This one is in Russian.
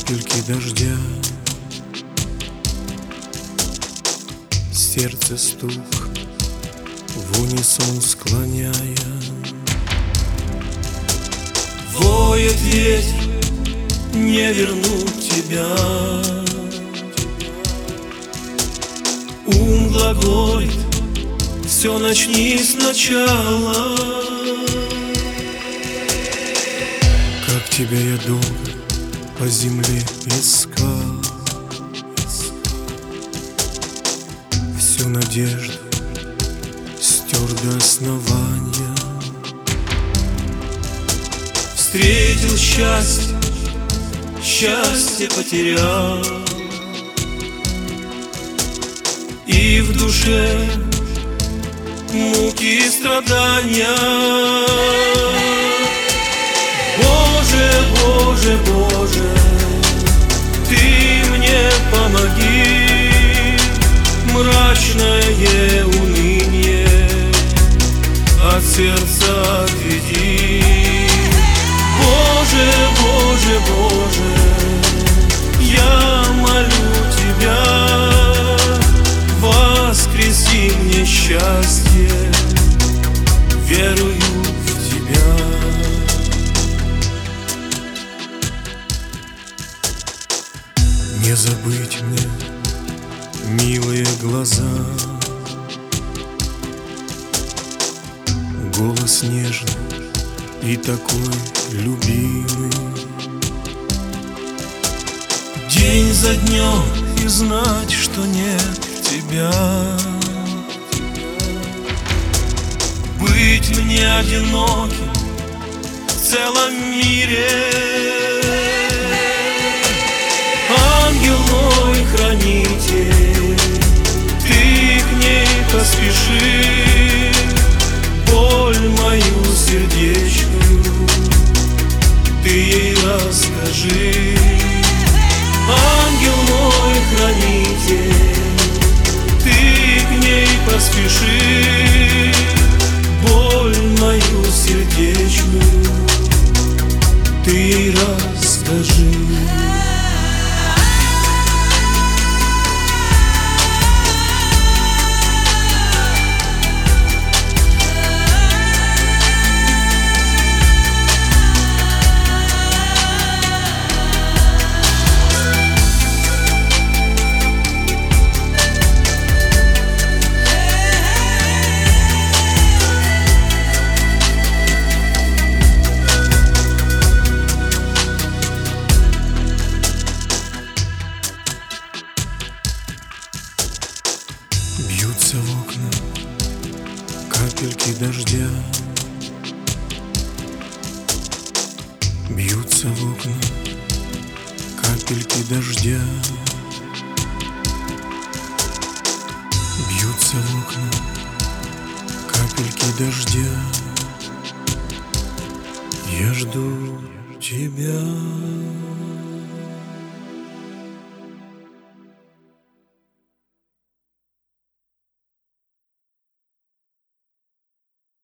капельки дождя, сердце стук в унисон склоняя. Воет ветер, не вернуть тебя. Ум глаголит, все начни сначала. Как тебя я долго по земле искал, всю надежду стер до основания. Встретил счастье, счастье потерял, и в душе муки и страдания. Боже, Боже, Боже, Ты мне помоги, мрачное уныние от сердца отведи. Боже, Боже, Боже, я молю Тебя, воскреси мне счастье, верую в Тебя. Не забыть мне милые глаза, голос нежный и такой любимый. День за днем и знать, что нет тебя. Быть мне одиноким в целом мире. Ангел мой хранитель, Ты к ней поспеши, боль мою сердечную Ты ей расскажи. Ангел мой хранитель, Ты к ней поспеши, боль мою сердечную Ты ей расскажи. Бьются в окна капельки дождя, бьются в окна капельки дождя, бьются в окна капельки дождя. Я жду тебя.